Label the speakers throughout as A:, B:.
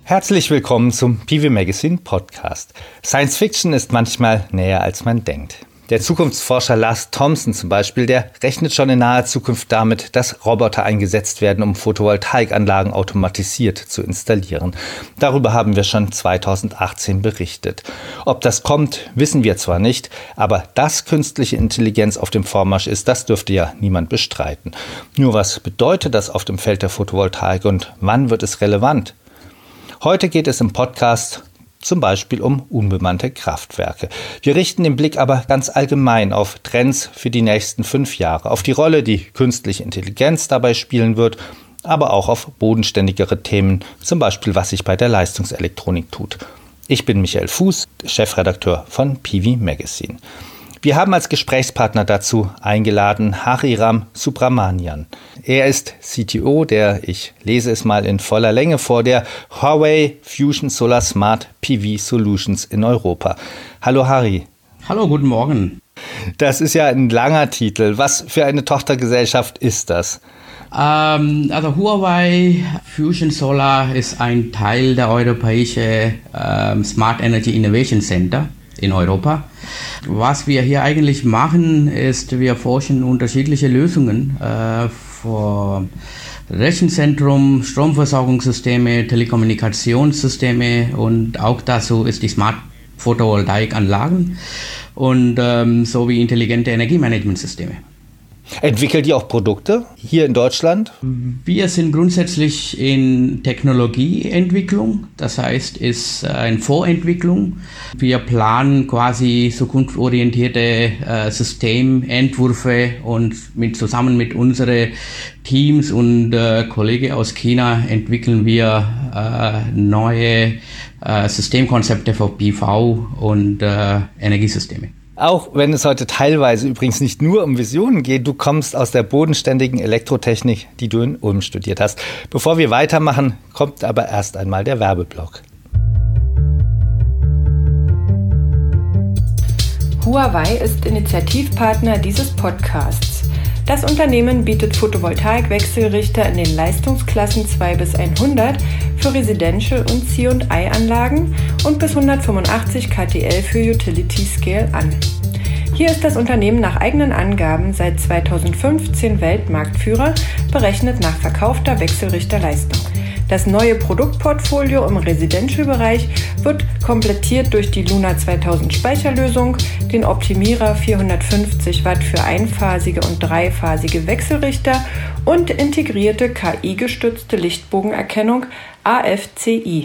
A: Herzlich willkommen zum PV Magazine Podcast. Science Fiction ist manchmal näher als man denkt. Der Zukunftsforscher Lars Thomson zum Beispiel, der rechnet schon in naher Zukunft damit, dass Roboter eingesetzt werden, um Photovoltaikanlagen automatisiert zu installieren. Darüber haben wir schon 2018 berichtet. Ob das kommt, wissen wir zwar nicht, aber dass künstliche Intelligenz auf dem Vormarsch ist, das dürfte ja niemand bestreiten. Nur was bedeutet das auf dem Feld der Photovoltaik und wann wird es relevant? Heute geht es im Podcast zum Beispiel um unbemannte Kraftwerke. Wir richten den Blick aber ganz allgemein auf Trends für die nächsten 5 Jahre, auf die Rolle, die künstliche Intelligenz dabei spielen wird, aber auch auf bodenständigere Themen, zum Beispiel was sich bei der Leistungselektronik tut. Ich bin Michael Fuß, Chefredakteur von PV Magazine. Wir haben als Gesprächspartner dazu eingeladen Hariram Subramanian. Er ist CTO der, ich lese es mal in voller Länge vor, der Huawei Fusion Solar Smart PV Solutions in Europa. Hallo Hari.
B: Hallo, guten Morgen.
A: Das ist ja ein langer Titel. Was für eine Tochtergesellschaft ist das?
B: Also Huawei Fusion Solar ist ein Teil der europäischen Smart Energy Innovation Center in Europa. Was wir hier eigentlich machen, ist, wir forschen unterschiedliche Lösungen für Rechenzentrum, Stromversorgungssysteme, Telekommunikationssysteme und auch dazu ist die Smart Photovoltaikanlagen und sowie intelligente Energiemanagementsysteme.
A: Entwickelt ihr auch Produkte hier in Deutschland?
B: Wir sind grundsätzlich in Technologieentwicklung, das heißt, ist in Vorentwicklung. Wir planen quasi zukunftsorientierte Systementwürfe und zusammen mit unseren Teams und Kollegen aus China entwickeln wir neue Systemkonzepte für PV und Energiesysteme.
A: Auch wenn es heute teilweise übrigens nicht nur um Visionen geht, du kommst aus der bodenständigen Elektrotechnik, die du in Ulm studiert hast. Bevor wir weitermachen, kommt aber erst einmal der Werbeblock.
C: Huawei ist Initiativpartner dieses Podcasts. Das Unternehmen bietet Photovoltaik-Wechselrichter in den Leistungsklassen 2 bis 100 für Residential- und C&I-Anlagen und bis 185 kTL für Utility Scale an. Hier ist das Unternehmen nach eigenen Angaben seit 2015 Weltmarktführer, berechnet nach verkaufter Wechselrichterleistung. Das neue Produktportfolio im Residential-Bereich wird komplettiert durch die Luna 2000 Speicherlösung, den Optimierer 450 Watt für einphasige und dreiphasige Wechselrichter und integrierte KI-gestützte Lichtbogenerkennung AFCI.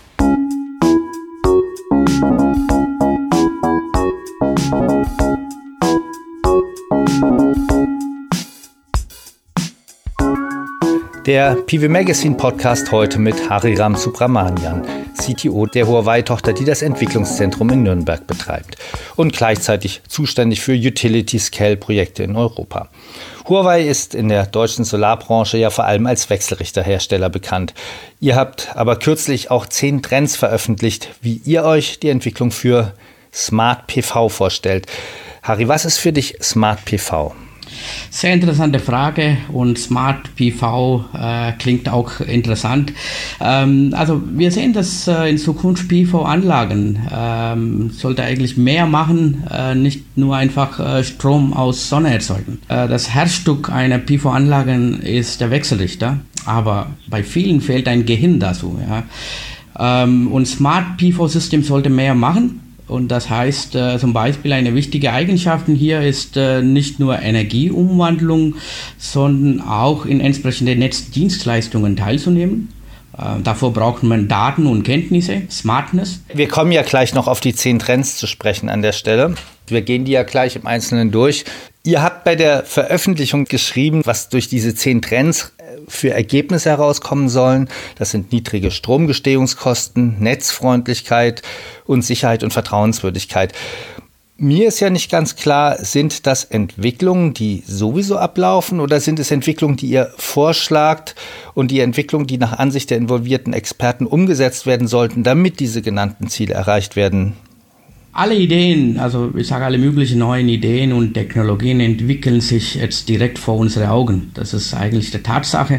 A: Der PV Magazine Podcast heute mit Hariram Subramanian, CTO der Huawei-Tochter, die das Entwicklungszentrum in Nürnberg betreibt und gleichzeitig zuständig für Utility-Scale-Projekte in Europa. Huawei ist in der deutschen Solarbranche ja vor allem als Wechselrichterhersteller bekannt. Ihr habt aber kürzlich auch 10 Trends veröffentlicht, wie ihr euch die Entwicklung für Smart PV vorstellt. Hari, was ist für dich Smart PV?
B: Sehr interessante Frage und Smart PV klingt auch interessant. Also wir sehen, dass in Zukunft PV-Anlagen sollte eigentlich mehr machen, nicht nur einfach Strom aus Sonne erzeugen. Das Herzstück einer PV-Anlage ist der Wechselrichter, aber bei vielen fehlt ein Gehirn dazu. Ja. Und Smart PV-System sollte mehr machen. Und das heißt zum Beispiel eine wichtige Eigenschaft hier ist nicht nur Energieumwandlung, sondern auch in entsprechende Netzdienstleistungen teilzunehmen. Davor braucht man Daten und Kenntnisse, Smartness.
A: Wir kommen ja gleich noch auf die 10 Trends zu sprechen an der Stelle. Wir gehen die ja gleich im Einzelnen durch. Ihr habt bei der Veröffentlichung geschrieben, was durch diese 10 Trends für Ergebnisse herauskommen sollen. Das sind niedrige Stromgestehungskosten, Netzfreundlichkeit und Sicherheit und Vertrauenswürdigkeit. Mir ist ja nicht ganz klar, sind das Entwicklungen, die sowieso ablaufen oder sind es Entwicklungen, die ihr vorschlagt und die Entwicklungen, die nach Ansicht der involvierten Experten umgesetzt werden sollten, damit diese genannten Ziele erreicht werden?
B: Alle Ideen, also ich sage alle möglichen neuen Ideen und Technologien entwickeln sich jetzt direkt vor unseren Augen. Das ist eigentlich die Tatsache.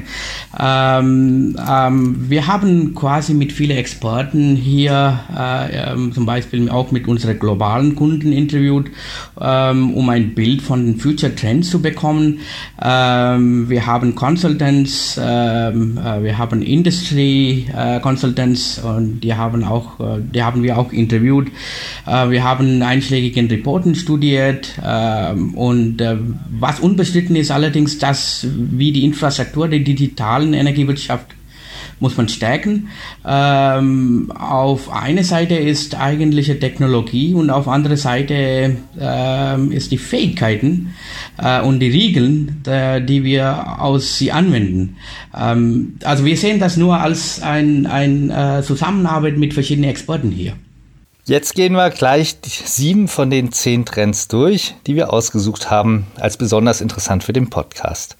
B: Wir haben quasi mit vielen Experten hier, zum Beispiel auch mit unseren globalen Kunden interviewt, um ein Bild von den Future Trends zu bekommen. Wir haben Consultants, wir haben Industry Consultants und die haben wir auch interviewt. Wir haben einschlägige Reporten studiert und was unbestritten ist allerdings, dass wie die Infrastruktur der digitalen Energiewirtschaft muss man stärken. Auf einer Seite ist eigentliche Technologie und auf andere Seite ist die Fähigkeiten und die Regeln, die wir aus sie anwenden. Also wir sehen das nur als eine Zusammenarbeit mit verschiedenen Experten hier.
A: Jetzt gehen wir gleich 7 von den 10 Trends durch, die wir ausgesucht haben als besonders interessant für den Podcast.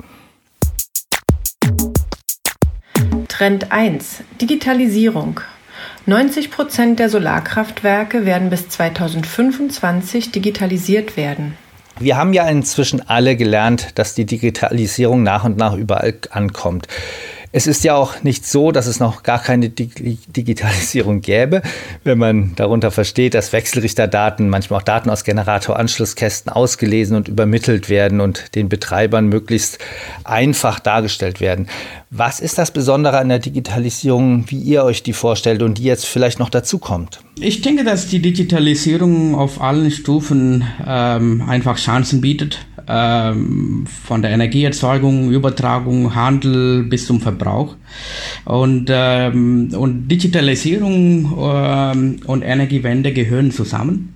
C: Trend 1: Digitalisierung. 90% der Solarkraftwerke werden bis 2025 digitalisiert werden.
A: Wir haben ja inzwischen alle gelernt, dass die Digitalisierung nach und nach überall ankommt. Es ist ja auch nicht so, dass es noch gar keine Digitalisierung gäbe, wenn man darunter versteht, dass Wechselrichterdaten, manchmal auch Daten aus Generator-Anschlusskästen ausgelesen und übermittelt werden und den Betreibern möglichst einfach dargestellt werden. Was ist das Besondere an der Digitalisierung, wie ihr euch die vorstellt und die jetzt vielleicht noch dazu kommt?
B: Ich denke, dass die Digitalisierung auf allen Stufen einfach Chancen bietet. Von der Energieerzeugung, Übertragung, Handel bis zum Verbrauch. Und Digitalisierung und Energiewende gehören zusammen.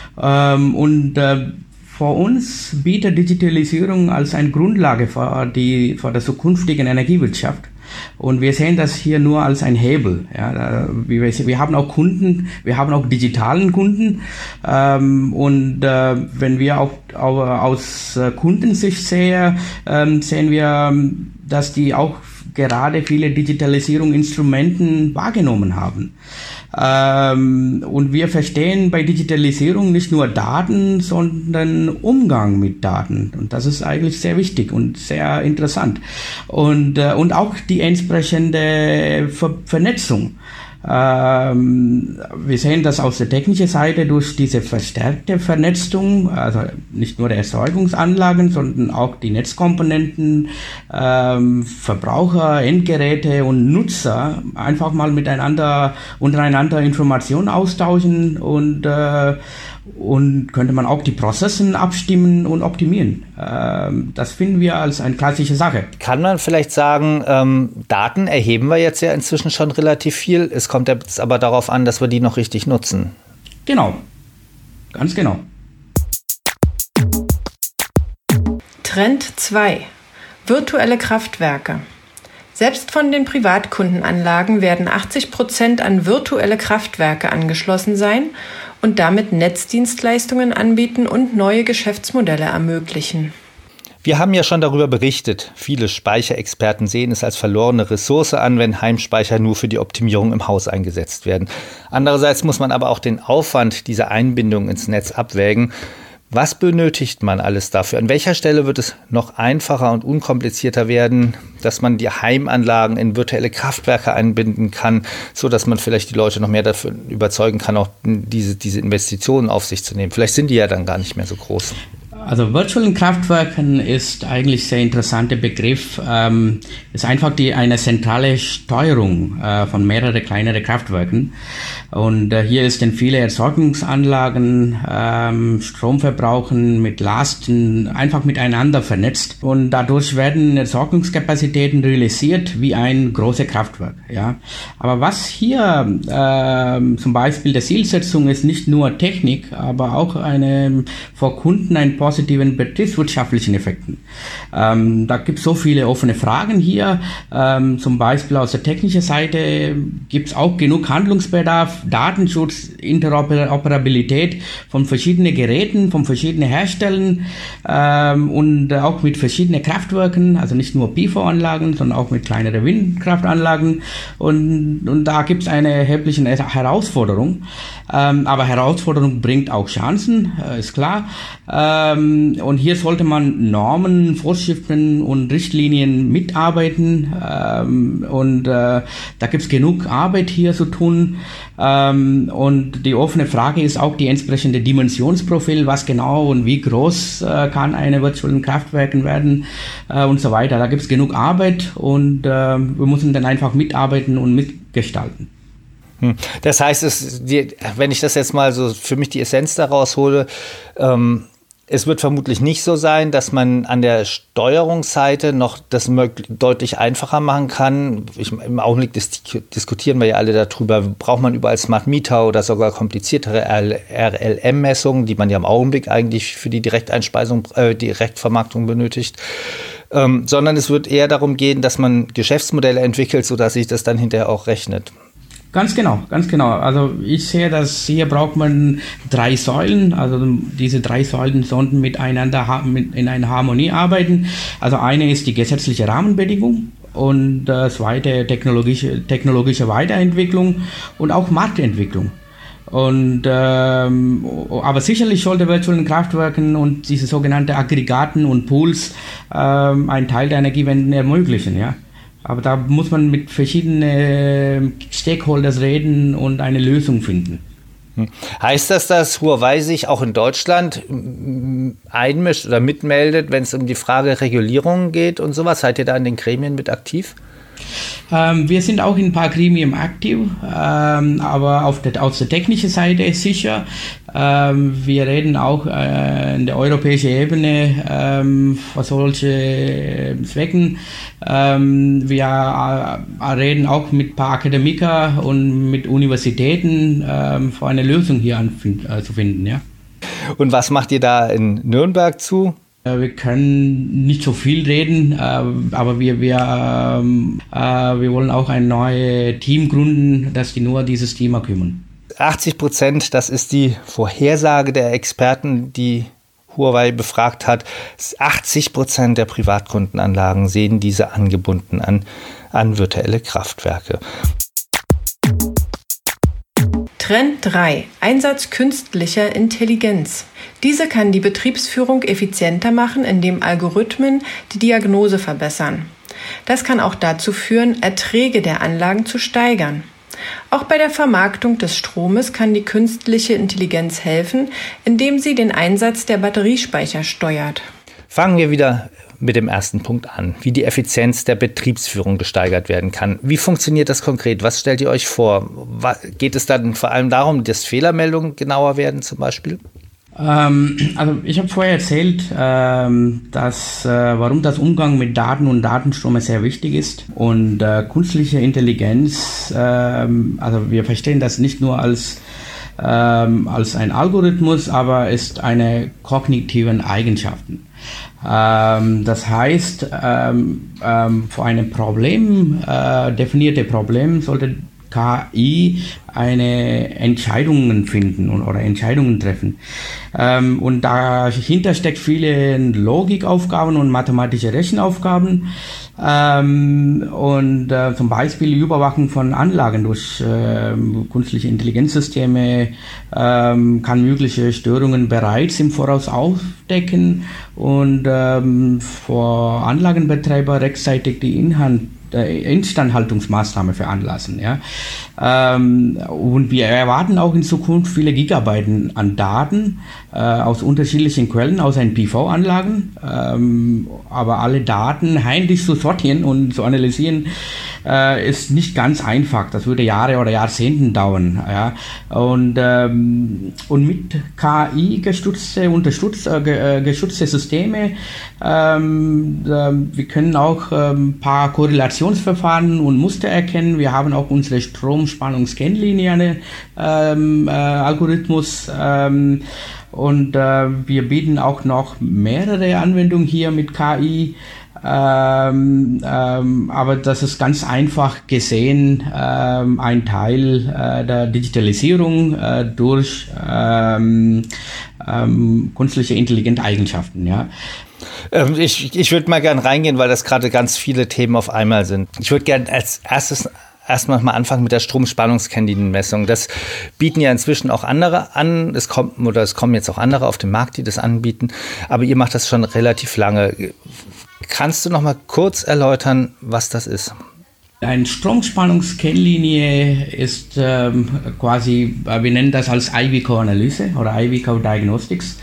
B: Für uns bietet Digitalisierung als eine Grundlage für die zukünftige Energiewirtschaft. Und wir sehen das hier nur als ein Hebel. Ja, wir haben auch Kunden, wir haben auch digitalen Kunden. Wenn wir auch aus Kundensicht sehen wir, dass die auch gerade viele Digitalisierungsinstrumenten wahrgenommen haben. Und wir verstehen bei Digitalisierung nicht nur Daten, sondern Umgang mit Daten. Und das ist eigentlich sehr wichtig und sehr interessant. Und auch die entsprechende Vernetzung. Wir sehen das aus der technischen Seite durch diese verstärkte Vernetzung, also nicht nur der Erzeugungsanlagen, sondern auch die Netzkomponenten, Verbraucher, Endgeräte und Nutzer einfach mal untereinander Informationen austauschen und könnte man auch die Prozesse abstimmen und optimieren. Das finden wir als eine klassische Sache.
A: Kann man vielleicht sagen, Daten erheben wir jetzt ja inzwischen schon relativ viel. Es kommt jetzt aber darauf an, dass wir die noch richtig nutzen.
B: Genau, ganz genau.
C: Trend 2: Virtuelle Kraftwerke. Selbst von den Privatkundenanlagen werden 80% an virtuelle Kraftwerke angeschlossen sein und damit Netzdienstleistungen anbieten und neue Geschäftsmodelle ermöglichen.
A: Wir haben ja schon darüber berichtet. Viele Speicherexperten sehen es als verlorene Ressource an, wenn Heimspeicher nur für die Optimierung im Haus eingesetzt werden. Andererseits muss man aber auch den Aufwand dieser Einbindung ins Netz abwägen. Was benötigt man alles dafür? An welcher Stelle wird es noch einfacher und unkomplizierter werden, dass man die Heimanlagen in virtuelle Kraftwerke einbinden kann, so dass man vielleicht die Leute noch mehr dafür überzeugen kann, auch diese Investitionen auf sich zu nehmen? Vielleicht sind die ja dann gar nicht mehr so groß.
B: Also virtuellen Kraftwerken ist eigentlich ein sehr interessanter Begriff. Ist einfach eine zentrale Steuerung von mehreren kleineren Kraftwerken. Und hier ist dann viele Erzeugungsanlagen, Stromverbrauchen mit Lasten einfach miteinander vernetzt. Und dadurch werden Erzeugungskapazitäten realisiert wie ein großes Kraftwerk. Ja. Aber was hier zum Beispiel der Zielsetzung ist, nicht nur Technik, aber auch für Kunden ein positives positiven betriebswirtschaftlichen Effekten. Da gibt es so viele offene Fragen hier. Zum Beispiel aus der technischen Seite gibt es auch genug Handlungsbedarf, Datenschutz, Interoperabilität von verschiedenen Geräten, von verschiedenen Herstellern und auch mit verschiedenen Kraftwerken, also nicht nur PV-Anlagen, sondern auch mit kleineren Windkraftanlagen. Und da gibt es eine erhebliche Herausforderung. Aber Herausforderung bringt auch Chancen, ist klar. Und hier sollte man Normen, Vorschriften und Richtlinien mitarbeiten. Und da gibt es genug Arbeit hier zu tun. Und die offene Frage ist auch die entsprechende Dimensionsprofil, was genau und wie groß kann eine virtuelle Kraftwerke werden und so weiter. Da gibt es genug Arbeit und wir müssen dann einfach mitarbeiten und mitgestalten.
A: Das heißt, wenn ich das jetzt mal so für mich die Essenz daraus hole, es wird vermutlich nicht so sein, dass man an der Steuerungsseite noch das deutlich einfacher machen kann. Im Augenblick diskutieren wir ja alle darüber, braucht man überall Smart Meter oder sogar kompliziertere RLM-Messungen, die man ja im Augenblick eigentlich für die Direktvermarktung benötigt. Sondern es wird eher darum gehen, dass man Geschäftsmodelle entwickelt, sodass sich das dann hinterher auch rechnet.
B: Ganz genau. Also ich sehe, dass hier braucht man 3 Säulen, also diese 3 Säulen sollten miteinander in einer Harmonie arbeiten. Also eine ist die gesetzliche Rahmenbedingung und das zweite technologische Weiterentwicklung und auch Marktentwicklung. Und aber sicherlich sollte virtuellen Kraftwerken und diese sogenannten Aggregaten und Pools einen Teil der Energiewende ermöglichen, ja. Aber da muss man mit verschiedenen Stakeholders reden und eine Lösung finden.
A: Heißt das, dass Huawei sich auch in Deutschland einmischt oder mitmeldet, wenn es um die Frage Regulierung geht und sowas? Seid ihr da in den Gremien mit aktiv?
B: Wir sind auch in ein paar Gremien aktiv, aber aus der technischen Seite sicher. Wir reden auch in der europäischen Ebene für solche Zwecken. Wir reden auch mit ein paar Akademiker und mit Universitäten für eine Lösung hier zu finden. Ja.
A: Und was macht ihr da in Nürnberg zu?
B: Wir können nicht so viel reden, aber wir wollen auch ein neues Team gründen, das sich nur dieses Thema kümmern.
A: 80%, das ist die Vorhersage der Experten, die Huawei befragt hat. 80% der Privatkundenanlagen sehen diese angebunden an virtuelle Kraftwerke.
C: Trend 3. Einsatz künstlicher Intelligenz. Diese kann die Betriebsführung effizienter machen, indem Algorithmen die Diagnose verbessern. Das kann auch dazu führen, Erträge der Anlagen zu steigern. Auch bei der Vermarktung des Stromes kann die künstliche Intelligenz helfen, indem sie den Einsatz der Batteriespeicher steuert.
A: Fangen wir wieder mit dem ersten Punkt an, wie die Effizienz der Betriebsführung gesteigert werden kann. Wie funktioniert das konkret? Was stellt ihr euch vor? Geht es dann vor allem darum, dass Fehlermeldungen genauer werden zum Beispiel?
B: Also ich habe vorher erzählt, warum das Umgang mit Daten und Datenströme sehr wichtig ist. Und künstliche Intelligenz, also wir verstehen das nicht nur als ein Algorithmus, aber ist eine kognitiven Eigenschaften. Das heißt, für ein Problem, definierte Problem, sollte KI eine Entscheidungen finden oder Entscheidungen treffen. Und dahinter steckt viele Logikaufgaben und mathematische Rechenaufgaben. Zum Beispiel die Überwachung von Anlagen durch künstliche Intelligenzsysteme kann mögliche Störungen bereits im Voraus aufdecken und vor Anlagenbetreiber rechtzeitig die Instandhaltungsmaßnahme veranlassen. Ja? Und wir erwarten auch in Zukunft viele Gigabyte an Daten aus unterschiedlichen Quellen, aus den PV-Anlagen. Aber alle Daten heimlich zu sortieren und zu analysieren, ist nicht ganz einfach. Das würde Jahre oder Jahrzehnte dauern. Ja? Und mit KI gestützte Systeme, wir können auch ein paar Korrelationsverfahren und Muster erkennen. Wir haben auch unsere Stromspannungs-Kennlinie, Algorithmus. und wir bieten auch noch mehrere Anwendungen hier mit KI. Aber das ist ganz einfach gesehen ein Teil der Digitalisierung durch künstliche intelligente Eigenschaften. Ja.
A: Ich würde mal gerne reingehen, weil das gerade ganz viele Themen auf einmal sind. Ich würde gerne als erstes erstmal mal anfangen mit der Stromspannungskennlinie-Messung. Das bieten ja inzwischen auch andere an. Es kommen jetzt auch andere auf den Markt, die das anbieten. Aber ihr macht das schon relativ lange. Kannst du noch mal kurz erläutern, was das ist?
B: Eine Stromspannungskennlinie ist quasi, wir nennen das als IVCO-Analyse oder IVCO-Diagnostics.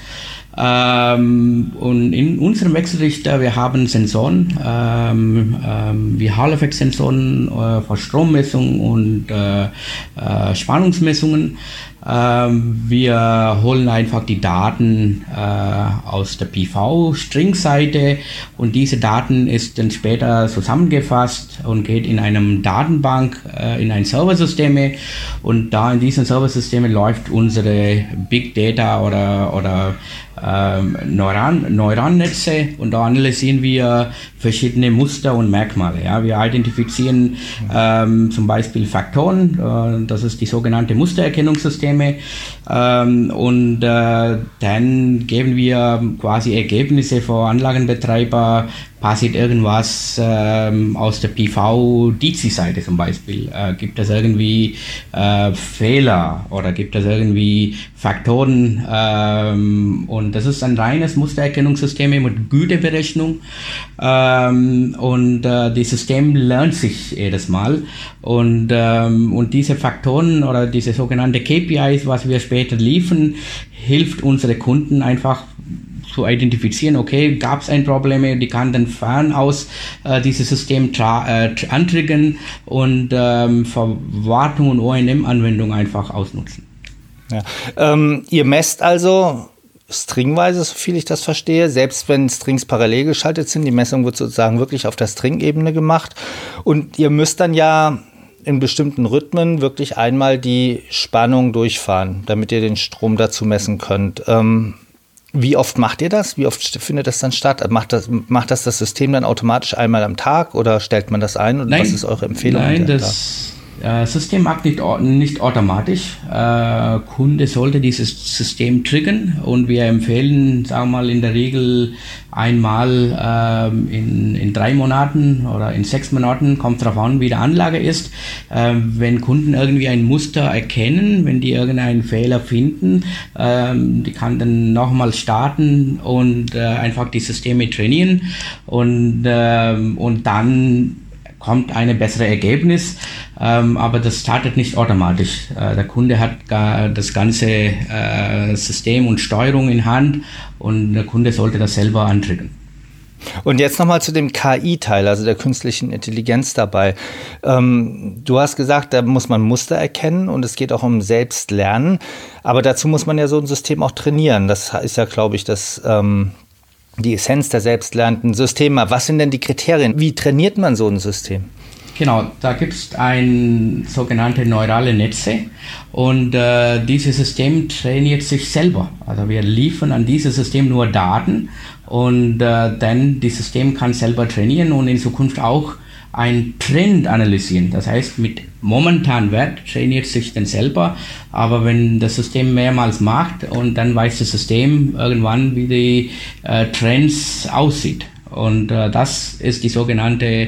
B: Und in unserem Wechselrichter, wir haben Sensoren, wie Hall-Effekt-Sensoren für Strommessung und Spannungsmessungen. Wir holen einfach die Daten aus der PV-String-Seite und diese Daten ist dann später zusammengefasst und geht in einem Datenbank in ein Serversysteme, und da in diesen Serversystemen läuft unsere Big Data oder Neurannetze, und da analysieren wir verschiedene Muster und Merkmale. Ja. Wir identifizieren zum Beispiel Faktoren, das ist die sogenannte Mustererkennungssysteme, und dann geben wir quasi Ergebnisse für Anlagenbetreiber. Passiert irgendwas aus der PV-DC-Seite zum Beispiel? Gibt es irgendwie Fehler oder gibt es irgendwie Faktoren? Und das ist ein reines Mustererkennungssystem mit Güteberechnung. Und das System lernt sich jedes Mal. Und diese Faktoren oder diese sogenannte KPIs, was wir später liefern, hilft unsere Kunden einfach zu identifizieren, okay, gab es ein Problem, die kann dann fern aus dieses System antriggern und Verwartung und O&M-Anwendung einfach ausnutzen.
A: Ja. Ihr messt also stringweise, so viel ich das verstehe, selbst wenn Strings parallel geschaltet sind, die Messung wird sozusagen wirklich auf der String-Ebene gemacht, und ihr müsst dann ja in bestimmten Rhythmen wirklich einmal die Spannung durchfahren, damit ihr den Strom dazu messen könnt. Wie oft macht ihr das? Wie oft findet das dann statt? Macht das System dann automatisch einmal am Tag oder stellt man das ein? Und was ist eure Empfehlung?
B: Nein, das System macht nicht automatisch. Kunde sollte dieses System triggern, und wir empfehlen, sagen wir mal, in der Regel einmal in 3 Monaten oder in 6 Monaten, kommt darauf an, wie die Anlage ist. Wenn Kunden irgendwie ein Muster erkennen, wenn die irgendeinen Fehler finden, die kann dann nochmal starten und einfach die Systeme trainieren, und dann kommt ein besseres Ergebnis, aber das startet nicht automatisch. Der Kunde hat das ganze System und Steuerung in Hand, und der Kunde sollte das selber antriggern.
A: Und jetzt nochmal zu dem KI-Teil, also der künstlichen Intelligenz dabei. Du hast gesagt, da muss man Muster erkennen und es geht auch um Selbstlernen, aber dazu muss man ja so ein System auch trainieren. Das ist ja, glaube ich, die Essenz der selbstlernenden Systeme. Was sind denn die Kriterien? Wie trainiert man so ein System?
B: Genau, da gibt es ein sogenannte neurale Netze, und dieses System trainiert sich selber. Also wir liefern an dieses System nur Daten, und dann das System kann selber trainieren und in Zukunft auch einen Trend analysieren. Das heißt, mit momentanen Wert trainiert sich dann selber, aber wenn das System mehrmals macht, und dann weiß das System irgendwann, wie die Trends aussieht. Und das ist die sogenannte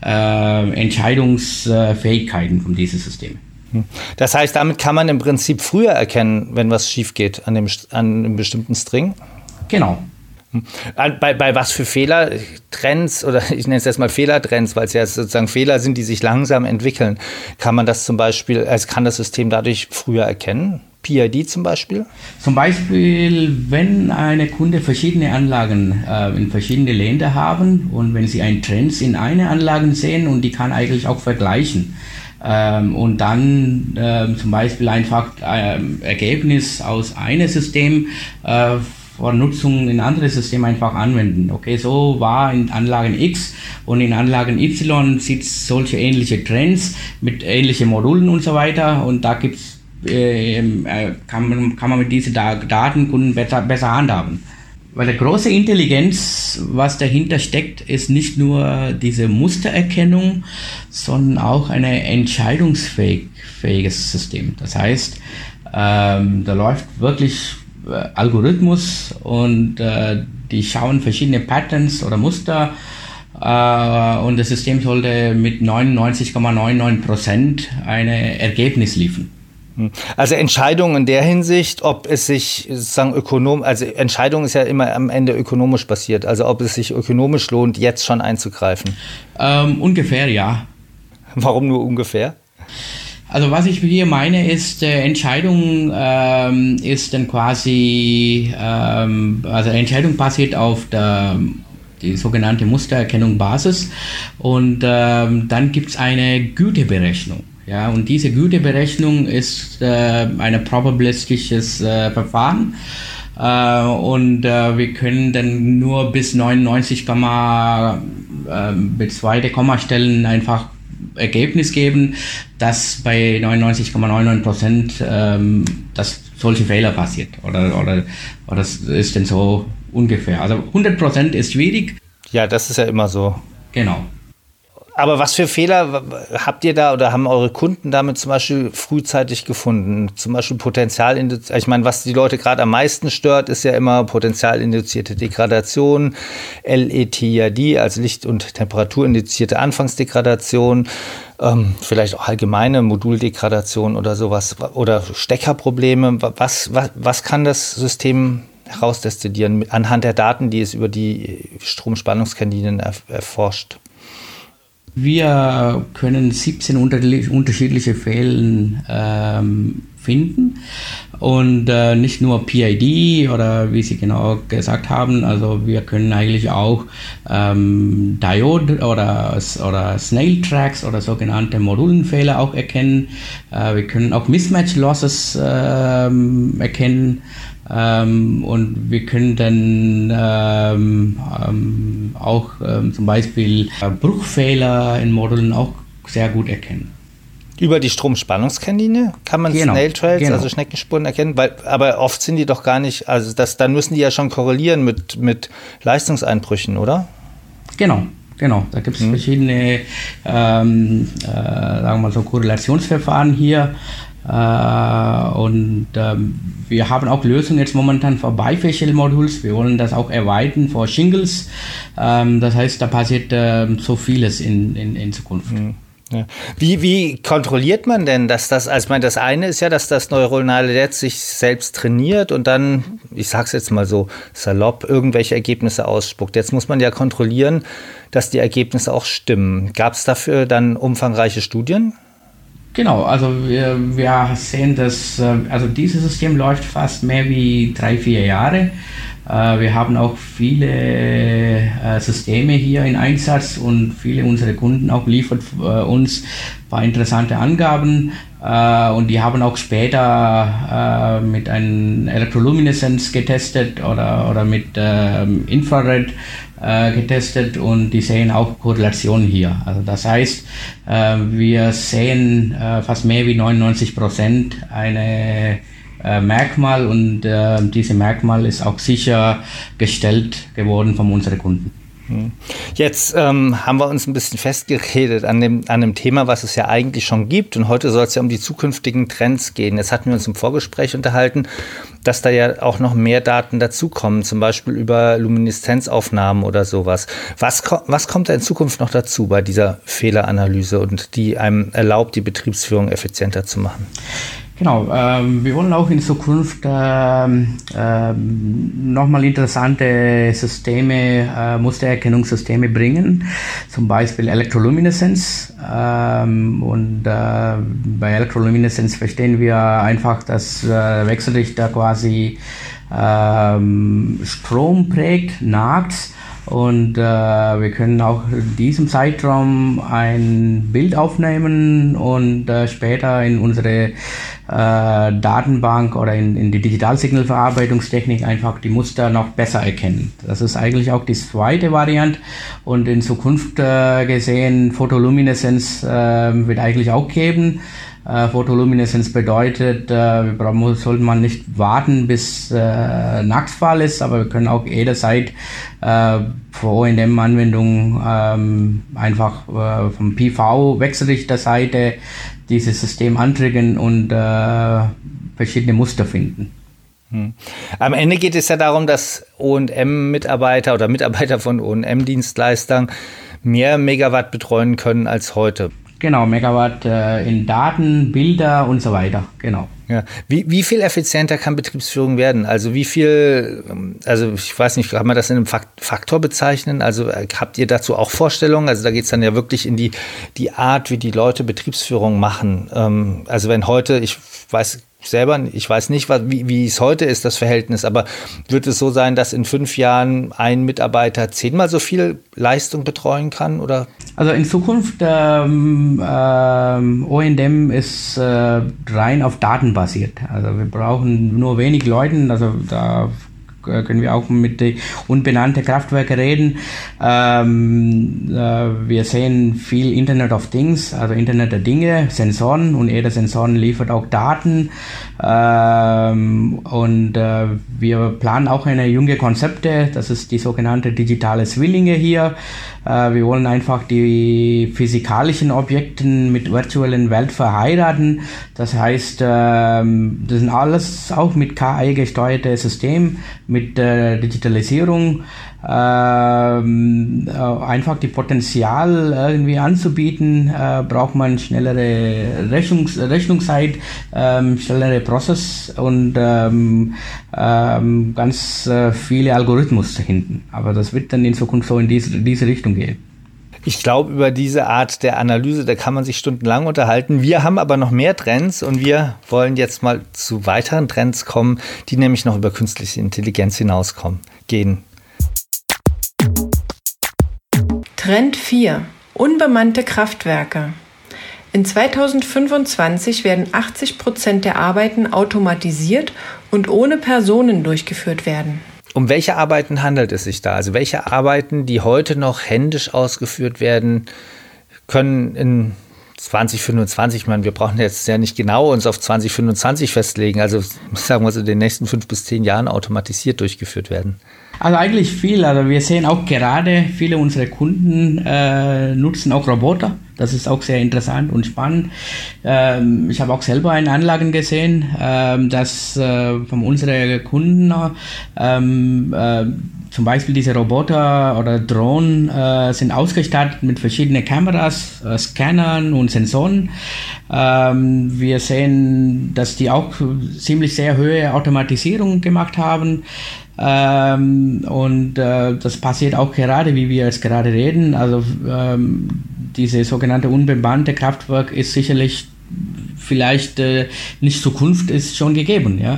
B: Entscheidungsfähigkeiten von diesem System.
A: Das heißt, damit kann man im Prinzip früher erkennen, wenn was schief geht an einem bestimmten String?
B: Genau.
A: Bei was für Fehlertrends, oder ich nenne es erstmal Fehlertrends, weil es ja sozusagen Fehler sind, die sich langsam entwickeln, kann man das zum Beispiel, kann das System dadurch früher erkennen? PID zum Beispiel?
B: Zum Beispiel, wenn eine Kunde verschiedene Anlagen in verschiedene Länder haben, und wenn sie einen Trend in eine Anlage sehen, und die kann eigentlich auch vergleichen, und dann zum Beispiel einfach Ergebnis aus einem System vor Nutzung in andere Systeme einfach anwenden. Okay, so war in Anlagen X und in Anlagen Y sieht es solche ähnliche Trends mit ähnlichen Modulen und so weiter, und da gibt es kann man mit diesen Daten besser handhaben. Weil die große Intelligenz, was dahinter steckt, ist nicht nur diese Mustererkennung, sondern auch ein entscheidungsfähiges System. Das heißt, da läuft wirklich Algorithmus und die schauen verschiedene Patterns oder Muster und das System sollte mit 99,99% ein Ergebnis liefern.
A: Also Entscheidungen in der Hinsicht, ob es sich sozusagen also Entscheidung ist ja immer am Ende ökonomisch basiert, also ob es sich ökonomisch lohnt, jetzt schon einzugreifen.
B: Ungefähr, ja.
A: Warum nur ungefähr?
B: Also was ich hier meine ist, Entscheidung ist dann quasi, also Entscheidung basiert auf die sogenannte Mustererkennung Basis und dann gibt es eine Güteberechnung. Ja, und diese Güteberechnung ist ein probabilistisches Verfahren und wir können dann nur bis 99, mit zweite Kommastellen einfach Ergebnis geben, dass bei 99,99% dass solche Fehler passiert oder das ist dann so ungefähr. Also 100% ist schwierig.
A: Ja, das ist ja immer so.
B: Genau.
A: Aber was für Fehler habt ihr da oder haben eure Kunden damit zum Beispiel frühzeitig gefunden? Zum Beispiel ich meine, was die Leute gerade am meisten stört, ist ja immer potentialinduzierte Degradation, LETID, also Licht- und Temperaturinduzierte Anfangsdegradation, vielleicht auch allgemeine Moduldegradation oder sowas oder Steckerprobleme. Was kann das System herausdestillieren anhand der Daten, die es über die Stromspannungskanäle erforscht?
B: Wir können 17 unterschiedliche Fehler finden und nicht nur PID oder wie Sie genau gesagt haben, also wir können eigentlich auch Diode oder Snail Tracks oder sogenannte Modulenfehler auch erkennen. Wir können auch Mismatch Losses erkennen. Und wir können dann auch zum Beispiel Bruchfehler in Modulen auch sehr gut erkennen.
A: Über die Stromspannungskanäle kann man Snail Trails, also Schneckenspuren erkennen, aber oft sind die doch gar nicht, also dann müssen die ja schon korrelieren mit Leistungseinbrüchen, oder?
B: Genau. Da gibt es verschiedene, sagen wir mal so, Korrelationsverfahren hier. Und wir haben auch Lösungen jetzt momentan für Bifacial Modules. Wir wollen das auch erweitern für Shingles. Das heißt, da passiert so vieles in Zukunft.
A: Ja. Wie kontrolliert man denn, dass das, also ich meine, das eine ist ja, dass das neuronale Netz sich selbst trainiert und dann, ich sag's jetzt mal so salopp, irgendwelche Ergebnisse ausspuckt. Jetzt muss man ja kontrollieren, dass die Ergebnisse auch stimmen. Gab es dafür dann umfangreiche Studien?
B: Genau, also wir sehen, dass also dieses System läuft fast mehr wie 3-4 Jahre. Wir haben auch viele Systeme hier in Einsatz und viele unserer Kunden auch liefert uns ein paar interessante Angaben und die haben auch später mit einer Elektrolumineszenz getestet oder mit Infrared getestet und die sehen auch Korrelationen hier. Also das heißt, wir sehen fast mehr wie 99% eine Merkmal und diese Merkmal ist auch sichergestellt geworden von unseren Kunden.
A: Jetzt haben wir uns ein bisschen festgeredet an dem Thema, was es ja eigentlich schon gibt. Und heute soll es ja um die zukünftigen Trends gehen. Jetzt hatten wir uns im Vorgespräch unterhalten, dass da ja auch noch mehr Daten dazukommen, zum Beispiel über Lumineszenzaufnahmen oder sowas. Was kommt da in Zukunft noch dazu bei dieser Fehleranalyse und die einem erlaubt, die Betriebsführung effizienter zu machen?
B: Genau, wir wollen auch in Zukunft nochmal interessante Systeme, Mustererkennungssysteme bringen, zum Beispiel Elektrolumineszenz. Und bei Elektrolumineszenz verstehen wir einfach, dass Wechselrichter quasi Strom prägt, nachts. Und wir können auch in diesem Zeitraum ein Bild aufnehmen und später in unsere Datenbank oder in die Digitalsignalverarbeitungstechnik einfach die Muster noch besser erkennen. Das ist eigentlich auch die zweite Variante und in Zukunft gesehen Photolumineszenz wird eigentlich auch geben. Photolumineszenz bedeutet, sollte man nicht warten, bis Nachtfall ist, aber wir können auch jederzeit für O&M-Anwendungen einfach vom PV-Wechselrichterseite dieses System antriggern und verschiedene Muster finden.
A: Am Ende geht es ja darum, dass O&M-Mitarbeiter oder Mitarbeiter von O&M-Dienstleistern mehr Megawatt betreuen können als heute.
B: Genau, Megawatt in Daten, Bilder und so weiter, genau.
A: Ja. Wie viel effizienter kann Betriebsführung werden? Also wie viel, also ich weiß nicht, kann man das in einem Faktor bezeichnen? Also habt ihr dazu auch Vorstellungen? Also da geht es dann ja wirklich in die Art, wie die Leute Betriebsführung machen. Also wenn heute, ich weiß nicht, wie es heute ist, das Verhältnis, aber wird es so sein, dass in 5 Jahren ein Mitarbeiter 10-mal so viel Leistung betreuen kann, oder?
B: Also in Zukunft O&M ist rein auf Daten basiert. Also wir brauchen nur wenig Leuten, also da können wir auch mit den unbenannten Kraftwerken reden. Wir sehen viel Internet of Things, also Internet der Dinge, Sensoren, und jeder Sensoren liefert auch Daten. Wir planen auch eine junge Konzepte, das ist die sogenannte digitale Zwillinge hier. Wir wollen einfach die physikalischen Objekte mit virtuellen Welt verheiraten. Das heißt, das sind alles auch mit KI gesteuerte System, mit Digitalisierung, einfach die Potenzial irgendwie anzubieten, braucht man schnellere Rechnungszeit, schnellere Prozess und ganz viele Algorithmus hinten. Aber das wird dann in Zukunft so in diese Richtung gehen.
A: Ich glaube, über diese Art der Analyse, da kann man sich stundenlang unterhalten. Wir haben aber noch mehr Trends und wir wollen jetzt mal zu weiteren Trends kommen, die nämlich noch über künstliche Intelligenz gehen.
C: Trend 4. Unbemannte Kraftwerke. In 2025 werden 80% der Arbeiten automatisiert und ohne Personen durchgeführt werden.
A: Um welche Arbeiten handelt es sich da? Also welche Arbeiten, die heute noch händisch ausgeführt werden, können in 2025, ich meine, wir brauchen jetzt ja nicht genau uns auf 2025 festlegen, also sagen wir so in den nächsten 5 bis 10 Jahren automatisiert durchgeführt werden?
B: Also eigentlich viel. Also wir sehen auch gerade, viele unserer Kunden nutzen auch Roboter. Das ist auch sehr interessant und spannend. Ich habe auch selber eine Anlagen gesehen, dass von unseren Kunden zum Beispiel diese Roboter oder Drohnen sind ausgestattet mit verschiedenen Kameras, Scannern und Sensoren. Wir sehen, dass die auch ziemlich sehr hohe Automatisierung gemacht haben. Das passiert auch gerade, wie wir jetzt gerade reden. Also diese sogenannte unbemannte Kraftwerk ist sicherlich vielleicht nicht Zukunft, ist schon gegeben, ja.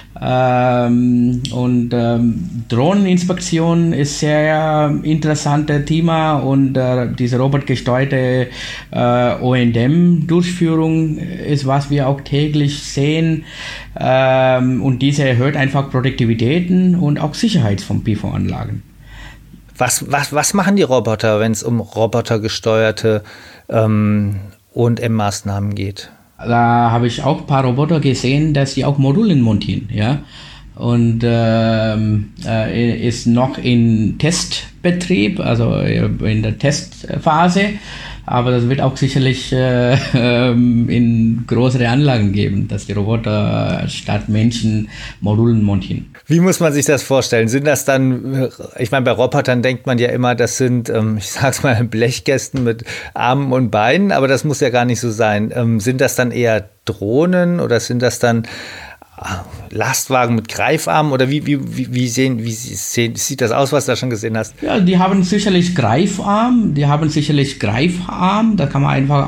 B: Drohneninspektion ist sehr interessantes Thema und diese robotgesteuerte O&M-Durchführung ist, was wir auch täglich sehen, und diese erhöht einfach Produktivitäten und auch Sicherheit von PV-Anlagen.
A: Was machen die Roboter, wenn es um robotergesteuerte O&M-Maßnahmen geht?
B: Da habe ich auch ein paar Roboter gesehen, dass sie auch Module montieren, ja. Und ist noch in Testbetrieb, also in der Testphase. Aber das wird auch sicherlich in größere Anlagen geben, dass die Roboter statt Menschen Modulen montieren.
A: Wie muss man sich das vorstellen? Sind das dann, ich meine, bei Robotern denkt man ja immer, das sind, ich sag's mal, Blechkästen mit Armen und Beinen, aber das muss ja gar nicht so sein. Sind das dann eher Drohnen oder sind das dann Lastwagen mit Greifarmen oder wie sieht das aus, was du da schon gesehen hast?
B: Ja, die haben sicherlich Greifarm, da kann man einfach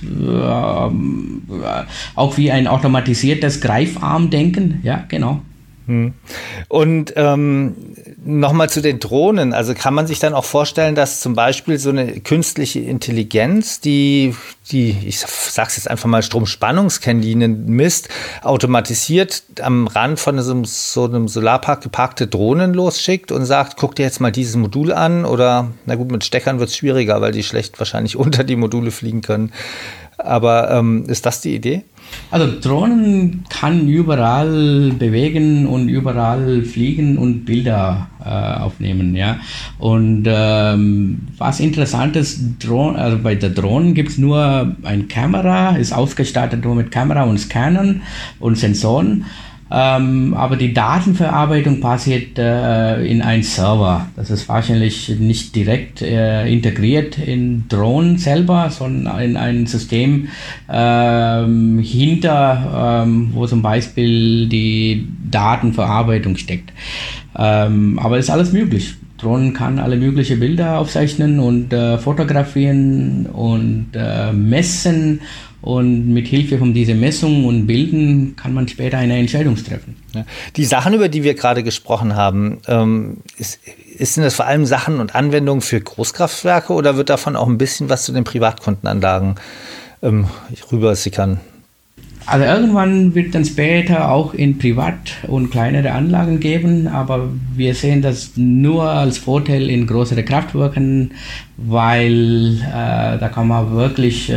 B: auch wie ein automatisiertes Greifarm denken, ja, genau.
A: Und nochmal zu den Drohnen, also kann man sich dann auch vorstellen, dass zum Beispiel so eine künstliche Intelligenz, die ich sag's jetzt einfach mal, Stromspannungskennlinien misst, automatisiert am Rand von so einem Solarpark geparkte Drohnen losschickt und sagt, guck dir jetzt mal dieses Modul an, oder na gut, mit Steckern wird es schwieriger, weil die schlecht wahrscheinlich unter die Module fliegen können. Aber ist das die Idee?
B: Also Drohnen kann überall bewegen und überall fliegen und Bilder aufnehmen, ja. Und was interessant ist, also bei der Drohnen gibt es nur eine Kamera, ist ausgestattet nur mit Kamera und Scannern und Sensoren. Aber die Datenverarbeitung passiert in einen Server. Das ist wahrscheinlich nicht direkt integriert in Drohnen selber, sondern in ein System hinter, wo zum Beispiel die Datenverarbeitung steckt. Aber es ist alles möglich. Drohnen kann alle möglichen Bilder aufzeichnen und fotografieren und messen. Und mit Hilfe von dieser Messung und Bilden kann man später eine Entscheidung treffen.
A: Ja. Die Sachen, über die wir gerade gesprochen haben, sind das vor allem Sachen und Anwendungen für Großkraftwerke oder wird davon auch ein bisschen was zu den Privatkundenanlagen rübersickern?
B: Also irgendwann wird dann später auch in Privat- und kleinere Anlagen geben, aber wir sehen das nur als Vorteil in größeren Kraftwerken, weil da kann man wirklich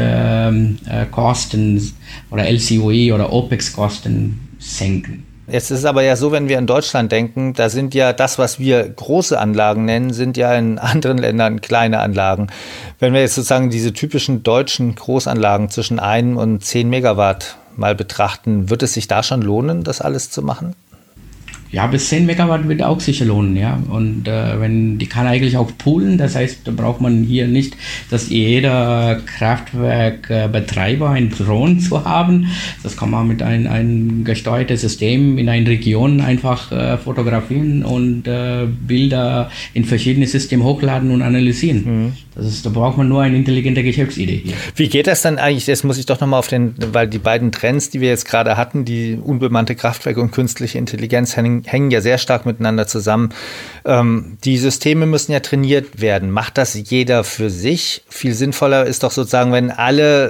B: Kosten oder LCOE oder OPEX-Kosten senken.
A: Jetzt ist es aber ja so, wenn wir in Deutschland denken, da sind ja das, was wir große Anlagen nennen, sind ja in anderen Ländern kleine Anlagen. Wenn wir jetzt sozusagen diese typischen deutschen Großanlagen zwischen 1 und 10 Megawatt mal betrachten, wird es sich da schon lohnen, das alles zu machen?
B: Ja, bis 10 Megawatt wird auch sicher lohnen, ja. Und wenn die kann eigentlich auch poolen, das heißt, da braucht man hier nicht, dass jeder Kraftwerkbetreiber ein Drohne zu haben. Das kann man mit ein gesteuertes System in einer Region einfach fotografieren und Bilder in verschiedene Systeme hochladen und analysieren. Da braucht man nur eine intelligente Geschäftsidee hier.
A: Wie geht das dann eigentlich? Das muss ich doch nochmal weil die beiden Trends, die wir jetzt gerade hatten, die unbemannte Kraftwerke und künstliche Intelligenz hängen ja sehr stark miteinander zusammen. Die Systeme müssen ja trainiert werden. Macht das jeder für sich? Viel sinnvoller ist doch sozusagen, wenn alle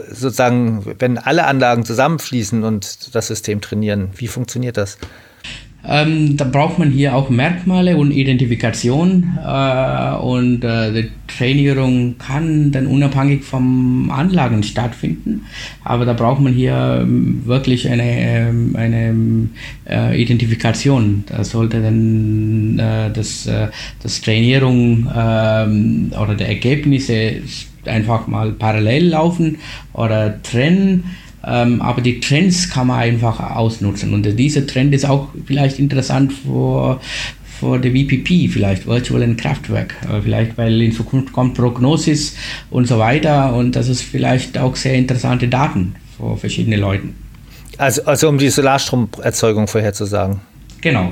A: Anlagen zusammenfließen und das System trainieren. Wie funktioniert das?
B: Da braucht man hier auch Merkmale und Identifikation und die Trainierung kann dann unabhängig vom Anlagen stattfinden, aber da braucht man hier wirklich eine Identifikation. Da sollte dann das Trainierung oder die Ergebnisse einfach mal parallel laufen oder trennen. Aber die Trends kann man einfach ausnutzen und dieser Trend ist auch vielleicht interessant für die VPP, vielleicht virtuellen Kraftwerk, vielleicht weil in Zukunft kommt Prognosis und so weiter und das ist vielleicht auch sehr interessante Daten für verschiedene Leute.
A: Also um die Solarstromerzeugung vorherzusagen?
B: Genau.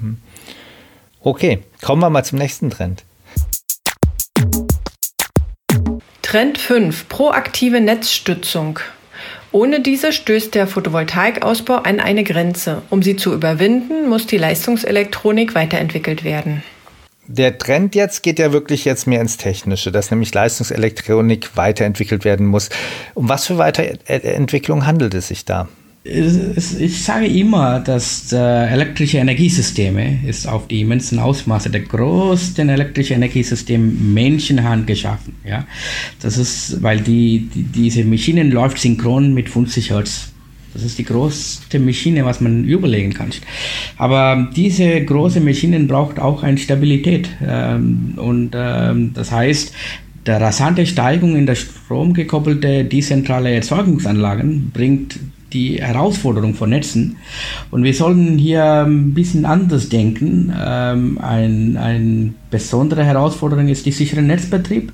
A: Okay, kommen wir mal zum nächsten Trend.
C: Trend 5, proaktive Netzstützung. Ohne diese stößt der Photovoltaikausbau an eine Grenze. Um sie zu überwinden, muss die Leistungselektronik weiterentwickelt werden.
A: Der Trend jetzt geht ja wirklich jetzt mehr ins Technische, dass nämlich Leistungselektronik weiterentwickelt werden muss. Um was für Weiterentwicklung handelt es sich da?
B: Ich sage immer, dass elektrische Energiesysteme ist auf die immensen Ausmaße der größten elektrische Energiesysteme Menschenhand geschaffen. Ja? Das ist, weil diese Maschinen läuft synchron mit 50 Hertz. Das ist die größte Maschine, was man überlegen kann. Aber diese große Maschinen braucht auch eine Stabilität. Das heißt, der rasante Steigung in der stromgekoppelte dezentrale Erzeugungsanlagen bringt die Herausforderung von Netzen und wir sollten hier ein bisschen anders denken. Eine besondere Herausforderung ist die sichere Netzbetrieb.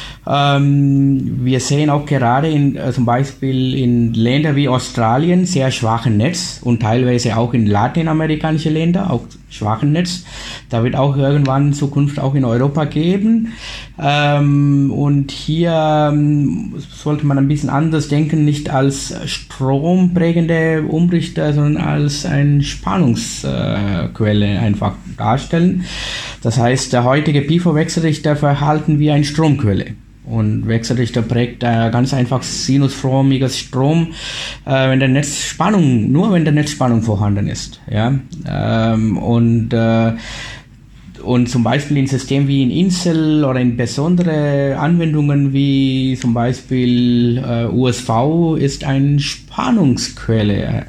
B: Wir sehen auch gerade zum Beispiel in Ländern wie Australien sehr schwachen Netz und teilweise auch in lateinamerikanischen Ländern auch schwachen Netz. Da wird auch irgendwann in Zukunft auch in Europa geben. Und hier sollte man ein bisschen anders denken, nicht als stromprägende Umrichter, sondern als eine Spannungsquelle einfach darstellen. Das heißt, der heutige PIFO-Wechselrichter verhalten wie eine Stromquelle. Und Wechselrichter prägt ganz einfach sinusförmiges Strom, wenn der Netzspannung vorhanden ist. Ja? Und Und zum Beispiel in Systemen wie in Incel oder in besondere Anwendungen wie zum Beispiel USV ist eine Spannungsquelle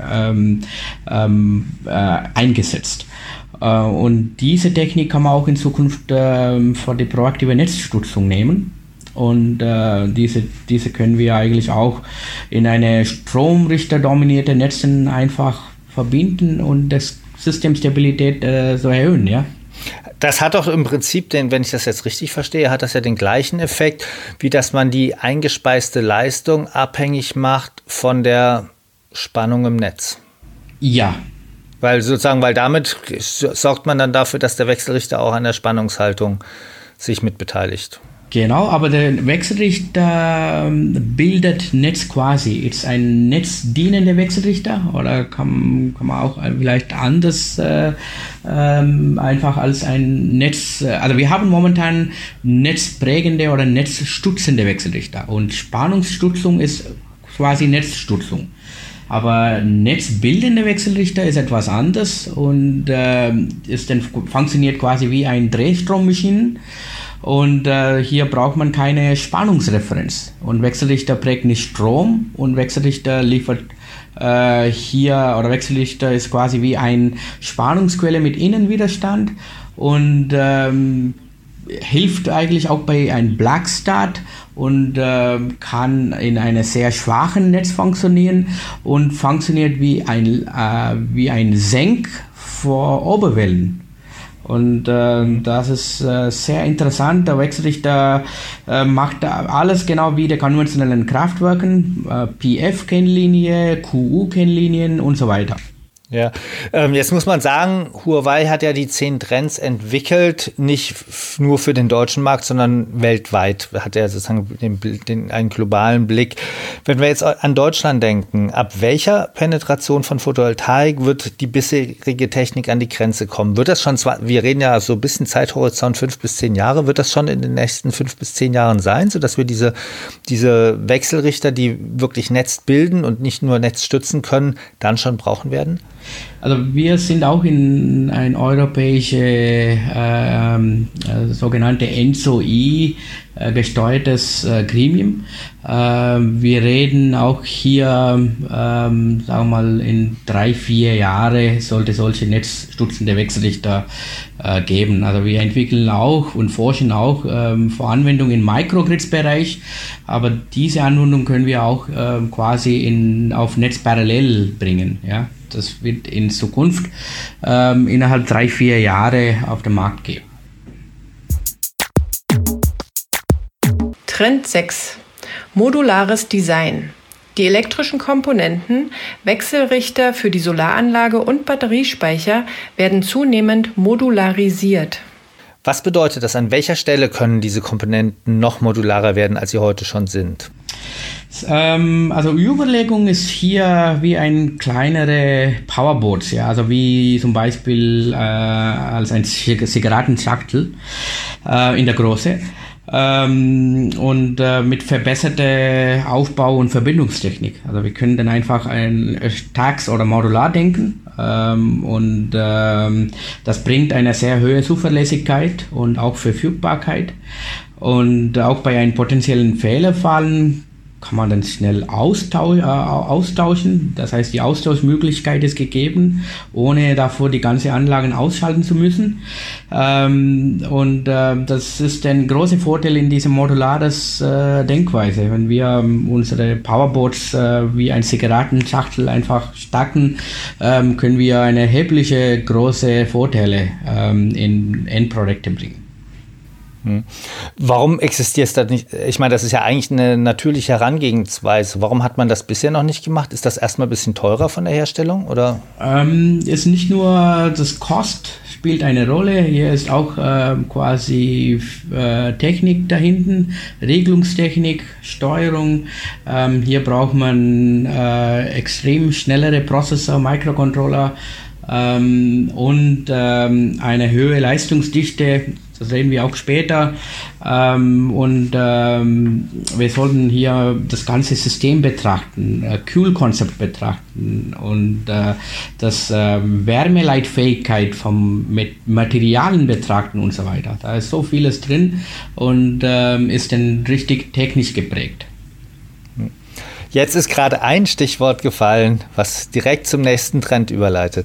B: eingesetzt. Und diese Technik kann man auch in Zukunft für die proaktive Netzstützung nehmen. Und diese können wir eigentlich auch in eine stromrichterdominierte Netzen einfach verbinden und das Systemstabilität so erhöhen, ja.
A: Das hat doch im Prinzip, wenn ich das jetzt richtig verstehe, hat das ja den gleichen Effekt, wie dass man die eingespeiste Leistung abhängig macht von der Spannung im Netz.
B: Ja.
A: Weil damit sorgt man dann dafür, dass der Wechselrichter auch an der Spannungshaltung sich mit beteiligt.
B: Genau, aber der Wechselrichter bildet Netz quasi. Ist ein netzdienender Wechselrichter oder kann man auch vielleicht anders einfach als ein Netz. Also wir haben momentan netzprägende oder netzstützende Wechselrichter und Spannungsstützung ist quasi Netzstützung. Aber netzbildende Wechselrichter ist etwas anderes und funktioniert quasi wie ein Drehstrommaschine. Und hier braucht man keine Spannungsreferenz. Und Wechselrichter prägt nicht Strom und Wechselrichter liefert Wechselrichter ist quasi wie eine Spannungsquelle mit Innenwiderstand und hilft eigentlich auch bei einem Black Start und kann in einem sehr schwachen Netz funktionieren und funktioniert wie ein Senk vor Oberwellen. Und das ist sehr interessant. Der Wechselrichter macht alles genau wie die konventionellen Kraftwerken, PF-Kennlinie, QU-Kennlinien und so weiter.
A: Ja, jetzt muss man sagen, Huawei hat ja die 10 Trends entwickelt, nicht nur für den deutschen Markt, sondern weltweit hat er sozusagen einen globalen Blick. Wenn wir jetzt an Deutschland denken, ab welcher Penetration von Photovoltaik wird die bisherige Technik an die Grenze kommen? Wird das schon, wir reden ja so ein bisschen Zeithorizont 5 bis 10 Jahre, wird das schon in den nächsten 5 bis 10 Jahren sein, sodass wir diese Wechselrichter, die wirklich Netz bilden und nicht nur Netz stützen können, dann schon brauchen werden?
B: Also wir sind auch in ein europäische sogenannte ENZO-E gesteuertes Gremium. Wir reden auch hier, sagen wir mal, in 3-4 Jahre sollte solche netzstützende Wechselrichter geben. Also wir entwickeln auch und forschen auch für Anwendungen im Microgrids-Bereich, aber diese Anwendung können wir auch quasi auf Netz parallel bringen, ja. Das wird in Zukunft innerhalb 3-4 Jahre auf den Markt gehen.
C: Trend 6. Modulares Design. Die elektrischen Komponenten, Wechselrichter für die Solaranlage und Batteriespeicher werden zunehmend modularisiert.
A: Was bedeutet das? An welcher Stelle können diese Komponenten noch modularer werden, als sie heute schon sind?
B: Also Überlegung ist hier wie ein kleinere Powerboards, ja, also wie zum Beispiel als ein Zigarettenschachtel in der Größe und mit verbesserte Aufbau- und Verbindungstechnik. Also wir können dann einfach ein Tax oder modular denken und das bringt eine sehr hohe Zuverlässigkeit und auch Verfügbarkeit und auch bei einem potenziellen Fehlerfallen kann man dann schnell austauschen. Das heißt, die Austauschmöglichkeit ist gegeben, ohne davor die ganze Anlagen ausschalten zu müssen. Das ist ein großer Vorteil in dieser modulares Denkweise. Wenn wir unsere Powerboards wie ein Zigarettenschachtel einfach stacken, können wir eine erhebliche große Vorteile in Endprodukte bringen.
A: Warum existiert das nicht? Ich meine, das ist ja eigentlich eine natürliche Herangehensweise. Warum hat man das bisher noch nicht gemacht? Ist das erstmal ein bisschen teurer von der Herstellung? Oder?
B: Ist nicht nur das Kost spielt eine Rolle. Hier ist auch quasi Technik dahinten, Regelungstechnik, Steuerung. Hier braucht man extrem schnellere Prozessor, Microcontroller und eine höhere Leistungsdichte. Das sehen wir auch später. Wir sollten hier das ganze System betrachten, Kühlkonzept betrachten und das Wärmeleitfähigkeit von Materialien betrachten und so weiter. Da ist so vieles drin und ist dann richtig technisch geprägt.
A: Jetzt ist gerade ein Stichwort gefallen, was direkt zum nächsten Trend überleitet.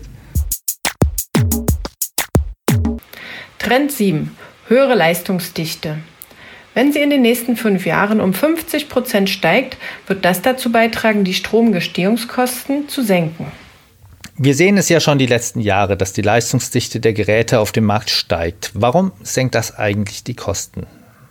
C: Trend 7. Höhere Leistungsdichte. Wenn sie in den nächsten 5 Jahren um 50% steigt, wird das dazu beitragen, die Stromgestehungskosten zu senken.
A: Wir sehen es ja schon die letzten Jahre, dass die Leistungsdichte der Geräte auf dem Markt steigt. Warum senkt das eigentlich die Kosten?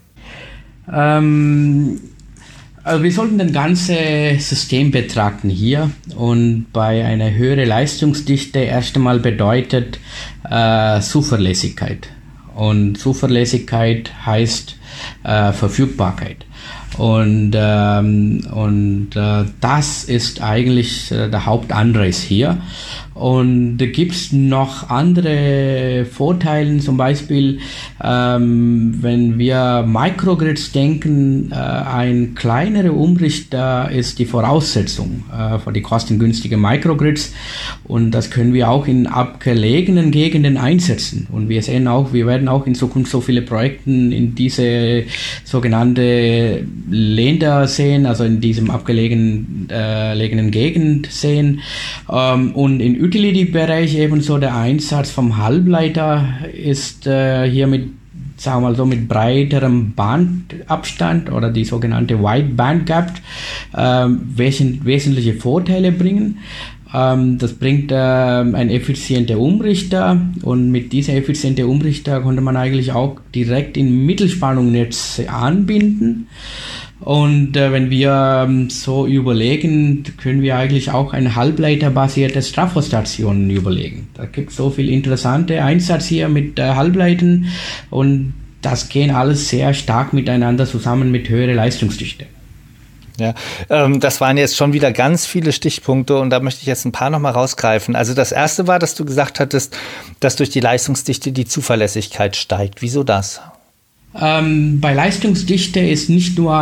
B: Also wir sollten das ganze System betrachten hier und bei einer höheren Leistungsdichte erst einmal bedeutet Zuverlässigkeit. Und Zuverlässigkeit heißt Verfügbarkeit. Und das ist eigentlich der Hauptanreiz hier. Und da gibt es noch andere Vorteile, zum Beispiel, wenn wir Microgrids denken, ein kleinerer Umrichter ist die Voraussetzung für die kostengünstigen Microgrids und das können wir auch in abgelegenen Gegenden einsetzen. Und wir sehen auch, wir werden auch in Zukunft so viele Projekte in diese sogenannte Länder sehen, also in diesem abgelegenen Gegend sehen und in Utility-Bereich ebenso der Einsatz vom Halbleiter ist hier mit, sagen wir mal so, mit breiterem Bandabstand oder die sogenannte Wide Band Gap wesentliche Vorteile bringen. Das bringt ein effizienter Umrichter und mit dieser effizienten Umrichter konnte man eigentlich auch direkt in Mittelspannungsnetze anbinden. Und wenn wir so überlegen, können wir eigentlich auch eine halbleiterbasierte Trafostation überlegen. Da gibt es so viel interessante Einsatz hier mit Halbleitern und das gehen alles sehr stark miteinander zusammen mit höherer Leistungsdichte.
A: Ja, das waren jetzt schon wieder ganz viele Stichpunkte und da möchte ich jetzt ein paar nochmal rausgreifen. Also das erste war, dass du gesagt hattest, dass durch die Leistungsdichte die Zuverlässigkeit steigt. Wieso das?
B: Bei Leistungsdichte ist nicht nur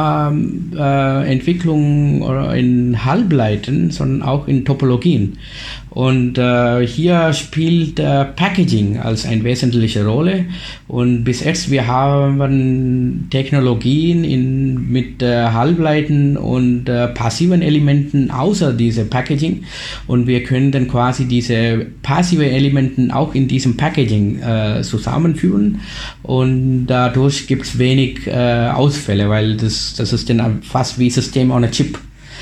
B: Entwicklung in Halbleitern, sondern auch in Topologien. Und hier spielt Packaging als eine wesentliche Rolle. Und bis jetzt wir haben Technologien mit Halbleitern und passiven Elementen außer diese Packaging. Und wir können dann quasi diese passive Elementen auch in diesem Packaging zusammenführen. Und dadurch gibt es wenig Ausfälle, weil das ist dann fast wie System on a Chip.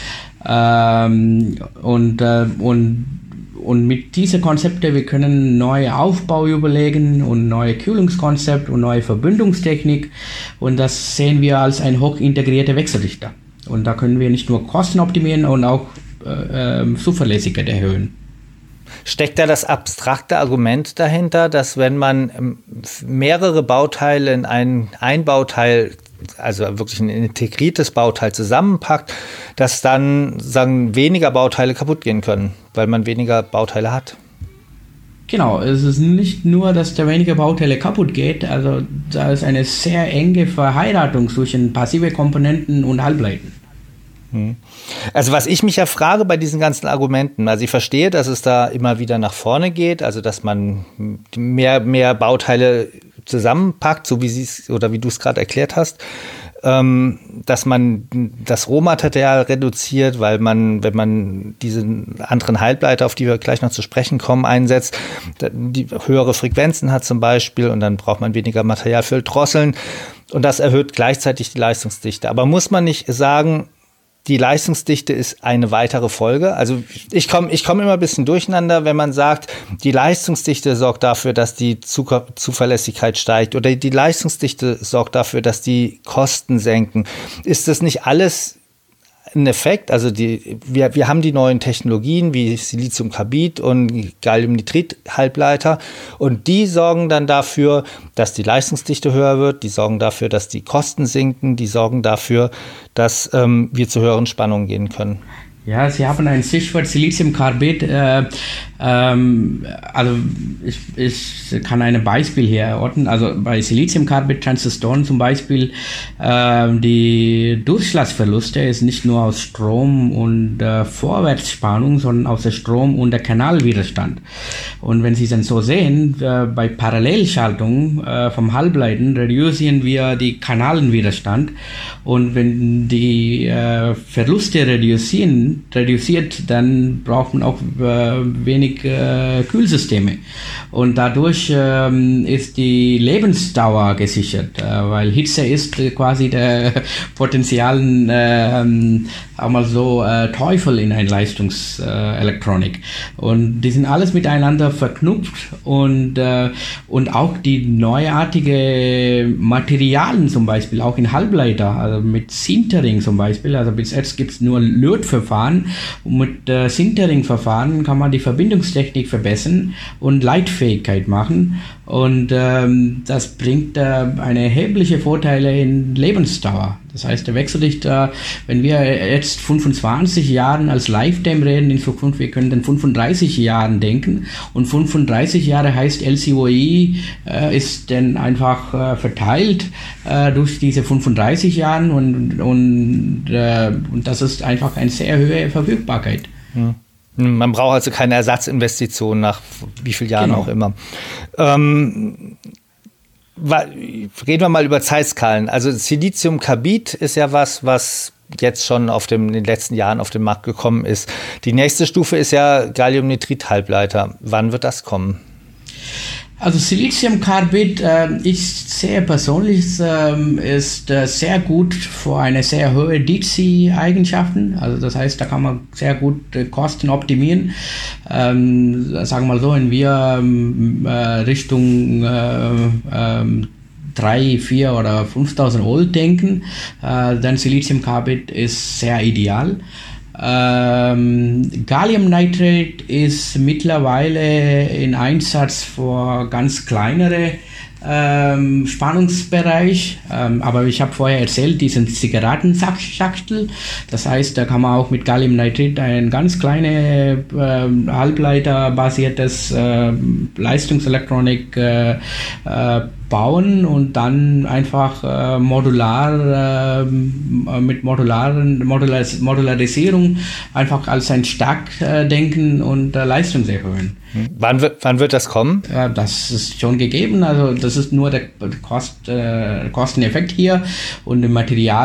B: Und mit diesen Konzepten, wir können neue Aufbau überlegen und neue Kühlungskonzept und neue Verbindungstechnik und das sehen wir als ein hochintegrierter Wechselrichter. Und da können wir nicht nur Kosten optimieren und auch Zuverlässigkeit erhöhen.
A: Steckt da das abstrakte Argument dahinter, dass wenn man mehrere Bauteile in ein Bauteil, also wirklich ein integriertes Bauteil zusammenpackt, dass dann weniger Bauteile kaputt gehen können, weil man weniger Bauteile hat?
B: Genau, es ist nicht nur, dass da weniger Bauteile kaputt geht, also da ist eine sehr enge Verheiratung zwischen passive Komponenten und Halbleitern.
A: Also was ich mich ja frage bei diesen ganzen Argumenten, also ich verstehe, dass es da immer wieder nach vorne geht, also dass man mehr Bauteile zusammenpackt, so wie du es gerade erklärt hast, dass man das Rohmaterial reduziert, weil man, wenn man diesen anderen Halbleiter, auf die wir gleich noch zu sprechen kommen, einsetzt, die höhere Frequenzen hat zum Beispiel und dann braucht man weniger Material für Drosseln und das erhöht gleichzeitig die Leistungsdichte. Aber muss man nicht sagen, die Leistungsdichte ist eine weitere Folge? Also ich komme immer ein bisschen durcheinander, wenn man sagt, die Leistungsdichte sorgt dafür, dass die Zuverlässigkeit steigt oder die Leistungsdichte sorgt dafür, dass die Kosten senken. Ist das nicht alles ein Effekt? Also wir haben die neuen Technologien wie Siliziumkarbid und Galliumnitrid-Halbleiter und die sorgen dann dafür, dass die Leistungsdichte höher wird, die sorgen dafür, dass die Kosten sinken, die sorgen dafür, dass wir zu höheren Spannungen gehen können.
B: Ja, Sie haben ein Stichwort Siliziumcarbid. Also ich kann ein Beispiel hier erörtern. Also bei Siliziumcarbid-Transistoren zum Beispiel, die Durchschlagsverluste ist nicht nur aus Strom und Vorwärtsspannung, sondern aus der Strom- und der Kanalwiderstand. Und wenn Sie dann so sehen, bei Parallelschaltung vom Halbleiten reduzieren wir die Kanalenwiderstand. Und wenn die Verluste reduziert, dann braucht man auch wenig Kühlsysteme. Und dadurch ist die Lebensdauer gesichert, weil Hitze ist quasi der potenziellen auch mal so Teufel in einer Leistungselektronik. Und die sind alles miteinander verknüpft und auch die neuartige Materialien zum Beispiel, auch in Halbleiter, also mit Sintering zum Beispiel, also bis jetzt gibt es nur Lötverfahren und mit Sintering-Verfahren kann man die Verbindungstechnik verbessern und Leitfähigkeit machen und das bringt eine erhebliche Vorteile in Lebensdauer. Das heißt, der Wechselrichter, wenn wir jetzt 25 Jahren als Lifetime reden in Zukunft, wir können dann 35 Jahren denken und 35 Jahre heißt LCOE ist dann einfach verteilt durch diese 35 Jahren und das ist einfach eine sehr hohe Verfügbarkeit.
A: Hm. Man braucht also keine Ersatzinvestitionen nach wie vielen Jahren auch immer. Reden wir mal über Zeitskalen. Also Siliziumcarbid ist ja was jetzt schon in den letzten Jahren auf den Markt gekommen ist. Die nächste Stufe ist ja Galliumnitrid-Halbleiter. Wann wird das kommen?
B: Also Siliziumcarbid, ich sehe persönlich, ist sehr gut für eine sehr hohe DC-Eigenschaften. Also das heißt, da kann man sehr gut Kosten optimieren. Sagen wir mal so, wenn wir Richtung 3, 4 oder 5.000 Volt denken, dann Siliziumcarbid ist sehr ideal. Galliumnitride ist mittlerweile in Einsatz für ganz kleinere Spannungsbereich, aber ich habe vorher erzählt, diesen Zigarettenschachtel, das heißt, da kann man auch mit Galliumnitrid ein ganz kleine halbleiterbasiertes Leistungselektronik bauen und dann einfach mit Modularisierung einfach als ein Stack denken und Leistung erhöhen.
A: Wann wird das kommen?
B: Das ist schon gegeben, also das ist nur der Kosteneffekt hier und der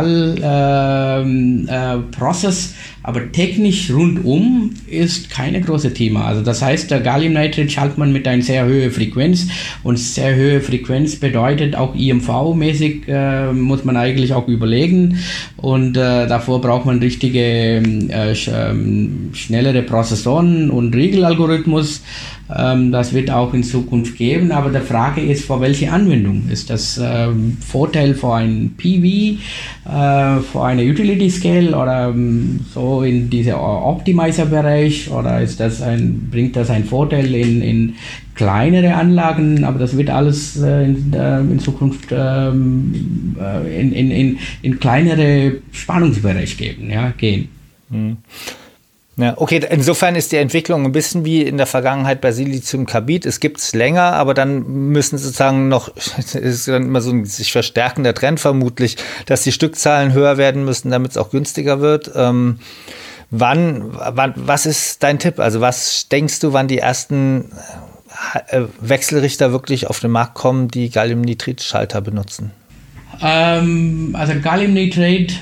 B: Materialprozess, aber technisch rundum ist keine große Thema. Also das heißt, der Galliumnitrid schaltet man mit einer sehr hohen Frequenz und sehr hohe Frequenz bedeutet auch IMV-mäßig muss man eigentlich auch überlegen und davor braucht man richtige schnellere Prozessoren und Regelalgorithmus. Das wird auch in Zukunft geben, aber die Frage ist, für welche Anwendung? Ist das Vorteil für ein PV, für eine Utility Scale oder so in dieser Optimizer-Bereich oder bringt das einen Vorteil in kleinere Anlagen, aber das wird alles in Zukunft in kleinere Spannungsbereich gehen. Mhm.
A: Ja, okay, insofern ist die Entwicklung ein bisschen wie in der Vergangenheit bei Siliziumcarbid. Es gibt es länger, aber dann müssen sozusagen es ist dann immer so ein sich verstärkender Trend vermutlich, dass die Stückzahlen höher werden müssen, damit es auch günstiger wird. Was ist dein Tipp? Also was denkst du, wann die ersten Wechselrichter wirklich auf den Markt kommen, die Galliumnitrid-Schalter benutzen?
B: Also Galliumnitrid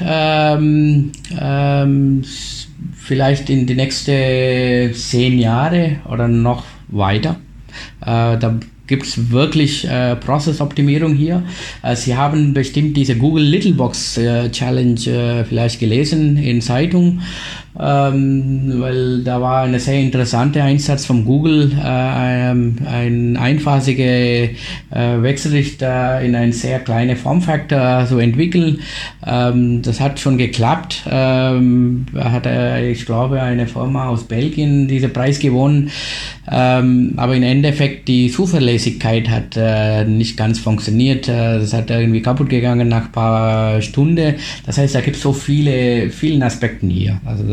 B: vielleicht in die nächsten 10 Jahre oder noch weiter. Da gibt es wirklich Prozessoptimierung hier. Sie haben bestimmt diese Google Littlebox Challenge vielleicht gelesen in Zeitung, weil da war ein sehr interessanter Einsatz von Google, ein einphasiger Wechselrichter in ein sehr kleiner Formfaktor zu entwickeln. Das hat schon geklappt. Hat ich glaube, eine Firma aus Belgien diesen Preis gewonnen. Aber im Endeffekt die Zuverlässigkeit hat nicht ganz funktioniert. Das hat irgendwie kaputt gegangen nach ein paar Stunden. Das heißt, da gibt es so vielen Aspekten hier. Also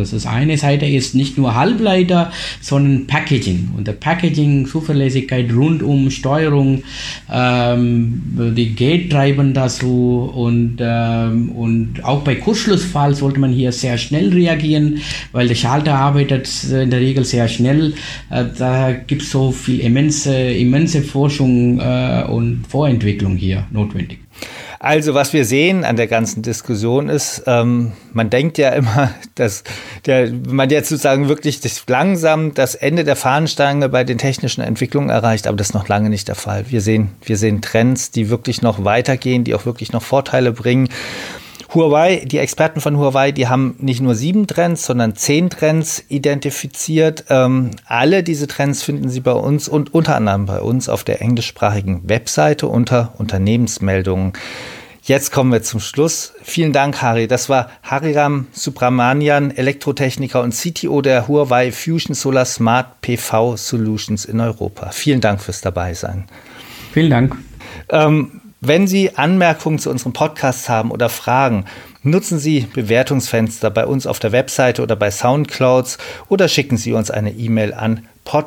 B: Das ist eine Seite ist nicht nur Halbleiter, sondern Packaging. Und der Packaging, Zuverlässigkeit rund um Steuerung, die Gate-Treiben dazu und auch bei Kurzschlussfall sollte man hier sehr schnell reagieren, weil der Schalter arbeitet in der Regel sehr schnell. Da gibt es so viel immense Forschung und Vorentwicklung hier notwendig.
A: Also was wir sehen an der ganzen Diskussion ist, man denkt ja immer, dass man jetzt sozusagen wirklich langsam das Ende der Fahnenstange bei den technischen Entwicklungen erreicht, aber das ist noch lange nicht der Fall. Wir sehen Trends, die wirklich noch weitergehen, die auch wirklich noch Vorteile bringen. Huawei, die Experten von Huawei, die haben nicht nur 7 Trends, sondern 10 Trends identifiziert. Alle diese Trends finden Sie bei uns und unter anderem bei uns auf der englischsprachigen Webseite unter Unternehmensmeldungen. Jetzt kommen wir zum Schluss. Vielen Dank, Hari. Das war Hariram Subramanian, Elektrotechniker und CTO der Huawei Fusion Solar Smart PV Solutions in Europa. Vielen Dank fürs Dabeisein.
B: Vielen Dank.
A: Wenn Sie Anmerkungen zu unserem Podcast haben oder Fragen, nutzen Sie Bewertungsfenster bei uns auf der Webseite oder bei Soundclouds oder schicken Sie uns eine E-Mail an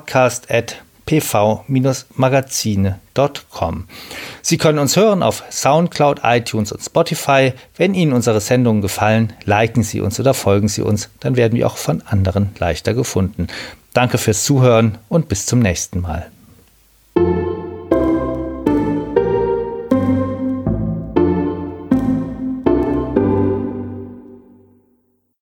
A: podcast@pv-magazine.com. Sie können uns hören auf Soundcloud, iTunes und Spotify. Wenn Ihnen unsere Sendungen gefallen, liken Sie uns oder folgen Sie uns, dann werden wir auch von anderen leichter gefunden. Danke fürs Zuhören und bis zum nächsten Mal.